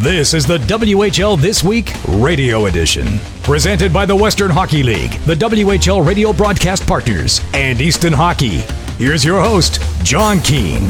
This is the WHL This Week Radio Edition. Presented by the Western Hockey League, the WHL radio broadcast partners, and Easton Hockey. Here's your host, John Keane.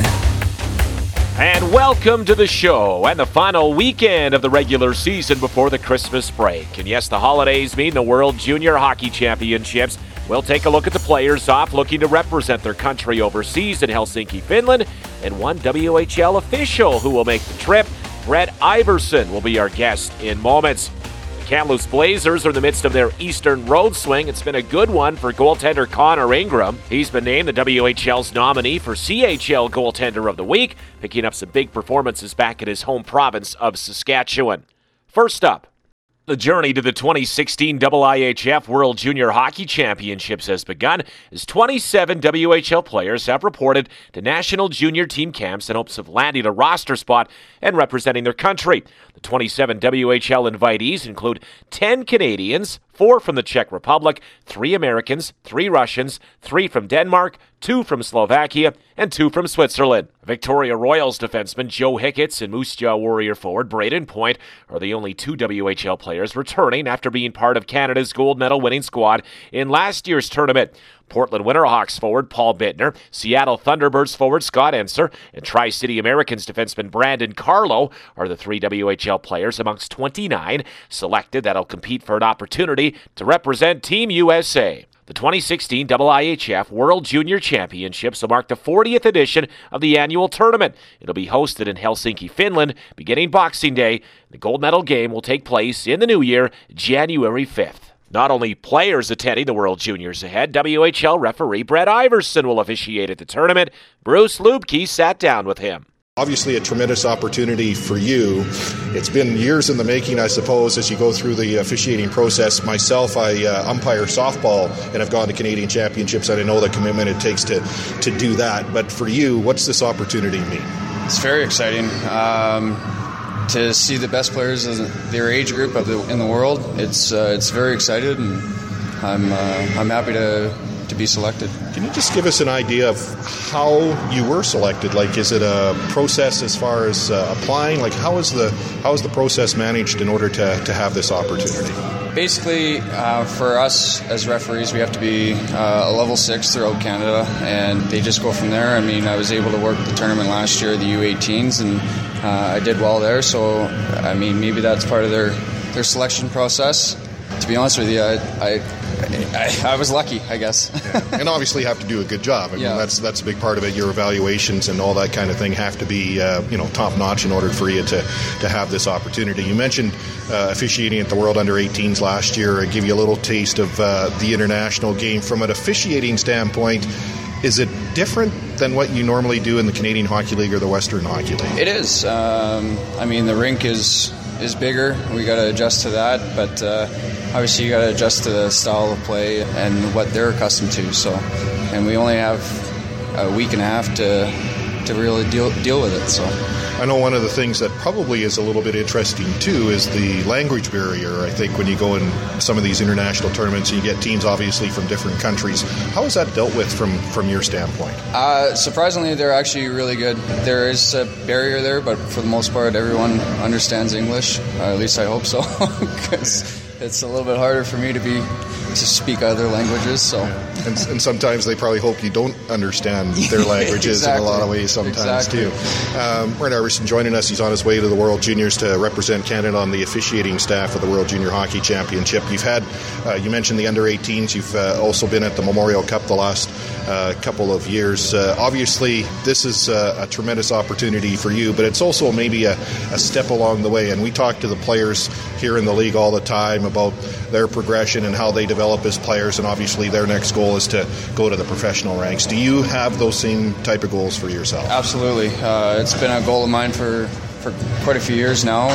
And welcome to the show and the final weekend of the regular season before the Christmas break. And yes, the holidays mean the World Junior Hockey Championships. We'll take a look at the players off looking to represent their country overseas in Helsinki, Finland, and one WHL official who will make the trip. Brett Iverson will be our guest in moments. The Kamloops Blazers are in the midst of their Eastern road swing. It's been a good one for goaltender Connor Ingram. He's been named the WHL's nominee for CHL Goaltender of the Week, picking up some big performances back in his home province of Saskatchewan. First up, the journey to the 2016 IIHF World Junior Hockey Championships has begun as 27 WHL players have reported to national junior team camps in hopes of landing a roster spot and representing their country. The 27 WHL invitees include 10 Canadians, 4 from the Czech Republic, 3 Americans, 3 Russians, 3 from Denmark, 2 from Slovakia, and 2 from Switzerland. Victoria Royals defenseman Joe Hicketts and Moose Jaw Warrior forward Braden Point are the only 2 WHL players returning after being part of Canada's gold medal winning squad in last year's tournament. Portland Winterhawks forward Paul Bittner, Seattle Thunderbirds forward Scott Enser, and Tri-City Americans defenseman Brandon Carlo are the 3 WHL players amongst 29 selected that'll compete for an opportunity to represent Team USA. The 2016 IIHF World Junior Championships will mark the 40th edition of the annual tournament. It'll be hosted in Helsinki, Finland, beginning Boxing Day. The gold medal game will take place in the new year, January 5th. Not only players attending the World Juniors ahead, WHL referee Brett Iverson will officiate at the tournament. Bruce Lubke sat down with him. Obviously a tremendous opportunity for you. It's been years in the making, I suppose, as you go through the officiating process. Myself, I umpire softball and have gone to Canadian championships, and I know the commitment it takes to do that. But for you, what's this opportunity mean? It's very exciting. To see the best players of their age group in the world, it's very excited, and I'm happy to be selected. Can you just give us an idea of how you were selected? Like, is it a process as far as applying? Like, how is the process managed in order to have this opportunity? Basically, for us as referees, we have to be a level 6 throughout Canada, and they just go from there. I mean, I was able to work the tournament last year, the U18s, and I did well there. So, I mean, maybe that's part of their selection process. To be honest with you, I was lucky, I guess. Yeah. And obviously you have to do a good job. I mean, that's a big part of it. Your evaluations and all that kind of thing have to be top notch in order for you to have this opportunity. You mentioned officiating at the World Under-18s last year. I give you a little taste of the international game. From an officiating standpoint, is it different than what you normally do in the Canadian Hockey League or the Western Hockey League? It is. I mean, the rink is bigger. We got to adjust to that, but obviously you got to adjust to the style of play and what they're accustomed to. So, and we only have a week and a half to really deal with it. So, I know one of the things that probably is a little bit interesting too is the language barrier. I think when you go in some of these international tournaments, you get teams obviously from different countries. How is that dealt with from your standpoint? Surprisingly, they're actually really good. There is a barrier there, but for the most part, everyone understands English. At least I hope so, because it's a little bit harder for me to speak other languages. So, and sometimes they probably hope you don't understand their languages exactly. In a lot of ways sometimes too. Brett Iverson joining us. He's on his way to the World Juniors to represent Canada on the officiating staff of the World Junior Hockey Championship. You've had, you mentioned the Under-18s. You've also been at the Memorial Cup the last couple of years. Obviously, this is a tremendous opportunity for you, but it's also maybe a step along the way. And we talk to the players here in the league all the time about their progression and how they develop as players, and obviously their next goal is to go to the professional ranks. Do you have those same type of goals for yourself? Absolutely. It's been a goal of mine for quite a few years now,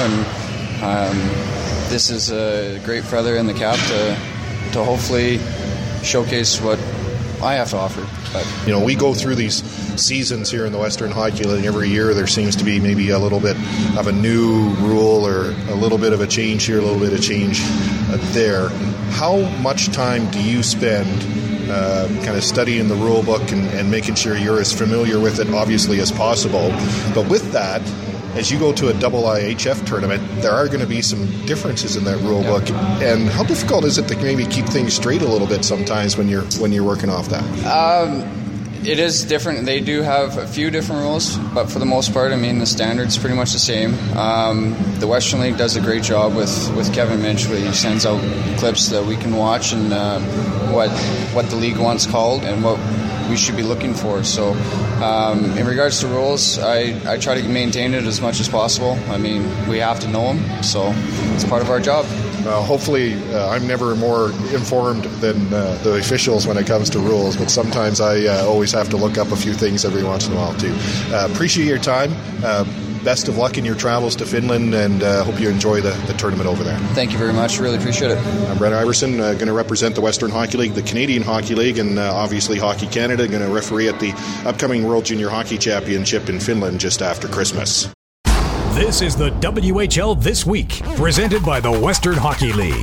and this is a great feather in the cap to hopefully showcase what I have to offer. But, we go through these seasons here in the Western Hockey League. Every year there seems to be maybe a little bit of a new rule or a little bit of a change here, a little bit of change there. How much time do you spend kind of studying the rule book and making sure you're as familiar with it, obviously, as possible? But with that, as you go to a IIHF tournament, there are going to be some differences in that rule book. And how difficult is it to maybe keep things straight a little bit sometimes when you're working off that? It is different. They do have a few different rules, but for the most part, I mean, the standard's pretty much the same. The Western League does a great job with Kevin Minch, where he sends out clips that we can watch and what the league wants called and what we should be looking for. So in regards to rules, I try to maintain it as much as possible. I mean, we have to know them, so it's part of our job. Well, hopefully I'm never more informed than the officials when it comes to rules, but sometimes I always have to look up a few things every once in a while too. Appreciate your time. Best of luck in your travels to Finland, and hope you enjoy the tournament over there. Thank you very much. Really appreciate it. I'm Brent Iverson, going to represent the Western Hockey League, the Canadian Hockey League, and obviously Hockey Canada. Going to referee at the upcoming World Junior Hockey Championship in Finland just after Christmas. This is the WHL This Week, presented by the Western Hockey League.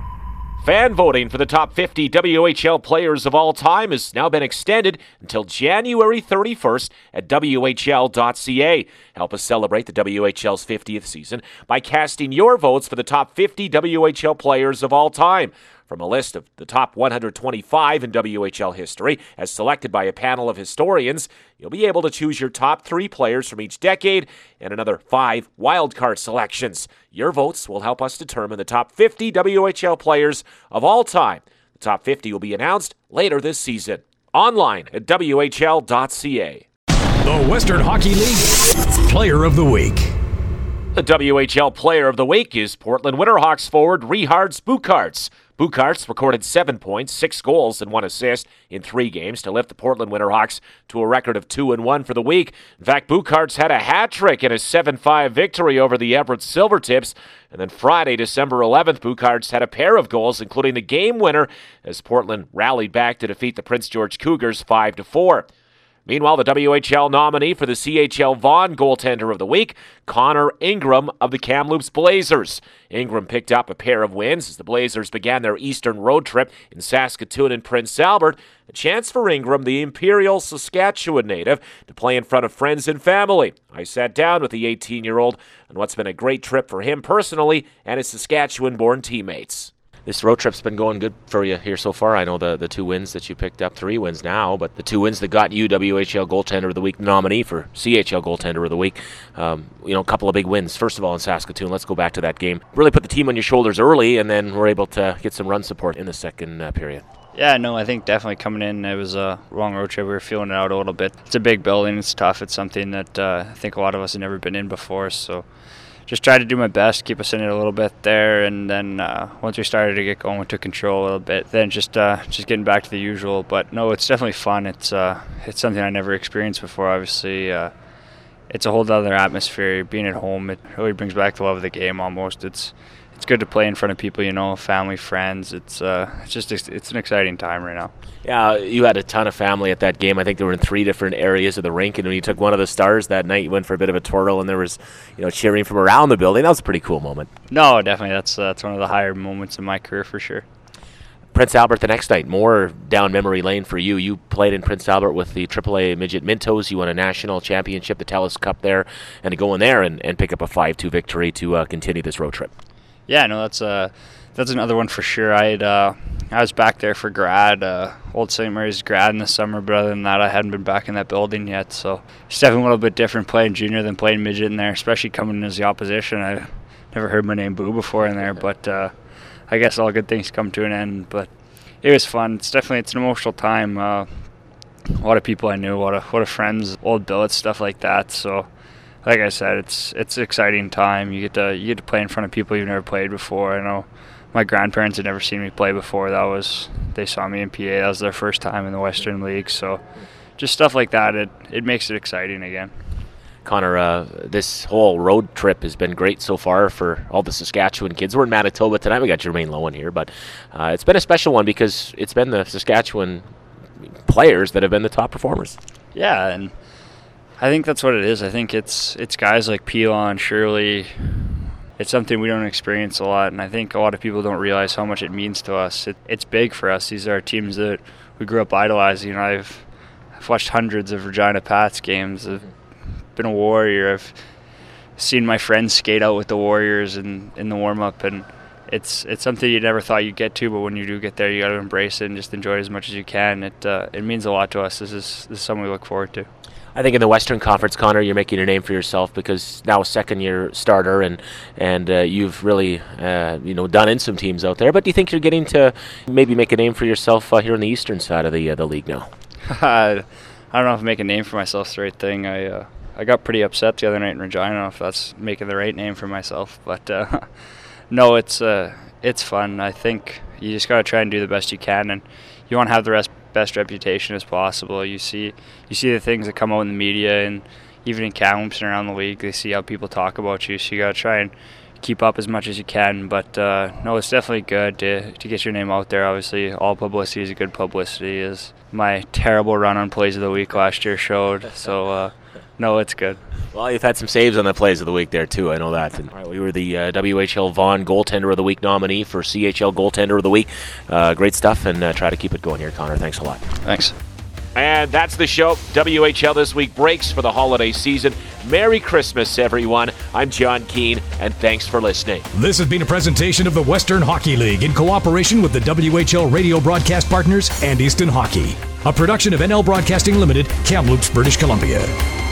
Fan voting for the top 50 WHL players of all time has now been extended until January 31st at WHL.ca. Help us celebrate the WHL's 50th season by casting your votes for the top 50 WHL players of all time. From a list of the top 125 in WHL history, as selected by a panel of historians, you'll be able to choose your top 3 players from each decade and another 5 wildcard selections. Your votes will help us determine the top 50 WHL players of all time. The top 50 will be announced later this season. Online at WHL.ca. The Western Hockey League Player of the Week. The WHL Player of the Week is Portland Winterhawks forward Richards Bucharts. Bucharts recorded 7 points, 6 goals, and 1 assist in 3 games to lift the Portland Winterhawks to a record of 2-1 for the week. In fact, Bucharts had a hat trick in a 7-5 victory over the Everett Silvertips. And then Friday, December 11th, Bucharts had a pair of goals, including the game winner, as Portland rallied back to defeat the Prince George Cougars 5-4. Meanwhile, the WHL nominee for the CHL Vaughan Goaltender of the Week, Connor Ingram of the Kamloops Blazers. Ingram picked up a pair of wins as the Blazers began their Eastern road trip in Saskatoon and Prince Albert. A chance for Ingram, the Imperial Saskatchewan native, to play in front of friends and family. I sat down with the 18-year-old on what's been a great trip for him personally and his Saskatchewan-born teammates. This road trip's been going good for you here so far. I know the 2 wins that you picked up, 3 wins now, but the 2 wins that got you WHL Goaltender of the Week nominee for CHL Goaltender of the Week. A couple of big wins. First of all, in Saskatoon, let's go back to that game. Really put the team on your shoulders early, and then we're able to get some run support in the second period. Yeah, no, I think definitely coming in, it was a long road trip. We were feeling it out a little bit. It's a big building. It's tough. It's something that I think a lot of us have never been in before, so just tried to do my best, keep us in it a little bit there, and then once we started to get going, we took control a little bit. Then just getting back to the usual. But no, it's definitely fun. It's something I never experienced before. Obviously, it's a whole other atmosphere. Being at home, it really brings back the love of the game. Almost, it's good to play in front of people, family, friends. It's an exciting time right now. Yeah, you had a ton of family at that game. I think they were in 3 different areas of the rink, and when you took one of the stars that night, you went for a bit of a twirl, and there was, cheering from around the building. That was a pretty cool moment. No, definitely, that's one of the higher moments in my career for sure. Prince Albert the next night, more down memory lane for you. You played in Prince Albert with the AAA Midget Mintos. You won a national championship, the TELUS Cup there, and to go in there and pick up a 5-2 victory to continue this road trip. Yeah, no, that's another one for sure. I was back there for grad, Old St. Mary's grad in the summer, but other than that, I hadn't been back in that building yet. So it's definitely a little bit different playing junior than playing midget in there, especially coming in as the opposition. I never heard my name Boo before in there, but I guess all good things come to an end. But it was fun. It's an emotional time. A lot of people I knew, a lot of friends, old billets, stuff like that. So, like I said, it's an exciting time. You get to play in front of people you've never played before. I know my grandparents had never seen me play before. They saw me in PA. That was their first time in the Western League. So, just stuff like that. It makes it exciting again. Connor, this whole road trip has been great so far for all the Saskatchewan kids. We're in Manitoba tonight. We got Jermaine Lowen here, but it's been a special one because it's been the Saskatchewan players that have been the top performers. Yeah, and I think that's what it is. I think it's guys like Pilon, Shirley. It's something we don't experience a lot, and I think a lot of people don't realize how much it means to us. It's big for us. These are teams that we grew up idolizing. I've watched hundreds of Regina Pats games. I've been a Warrior. I've seen my friends skate out with the Warriors in the warm-up, and it's something you never thought you'd get to, but when you do get there, you got to embrace it and just enjoy it as much as you can. It means a lot to us. This is something we look forward to. I think in the Western Conference, Connor, you're making a name for yourself because now a second-year starter, and you've really done in some teams out there. But do you think you're getting to maybe make a name for yourself here on the eastern side of the league now? I don't know if make a name for myself is the right thing. I got pretty upset the other night in Regina. I don't know if that's making the right name for myself, but no, it's fun. I think you just got to try and do the best you can, and you want to have the best reputation as possible. You see the things that come out in the media, and even in camps and around the league, they see how people talk about you, so you got to try and keep up as much as you can. But no, it's definitely good to get your name out there. Obviously, all publicity is good publicity, as my terrible run on Plays of the Week last year showed. So no, it's good. Well, you've had some saves on the Plays of the Week there, too. I know that. And, we were the WHL Vaughan Goaltender of the Week nominee for CHL Goaltender of the Week. Great stuff, and try to keep it going here, Connor. Thanks a lot. Thanks. And that's the show. WHL This Week breaks for the holiday season. Merry Christmas, everyone. I'm John Keane, and thanks for listening. This has been a presentation of the Western Hockey League in cooperation with the WHL radio broadcast partners and Easton Hockey. A production of NL Broadcasting Limited, Kamloops, British Columbia.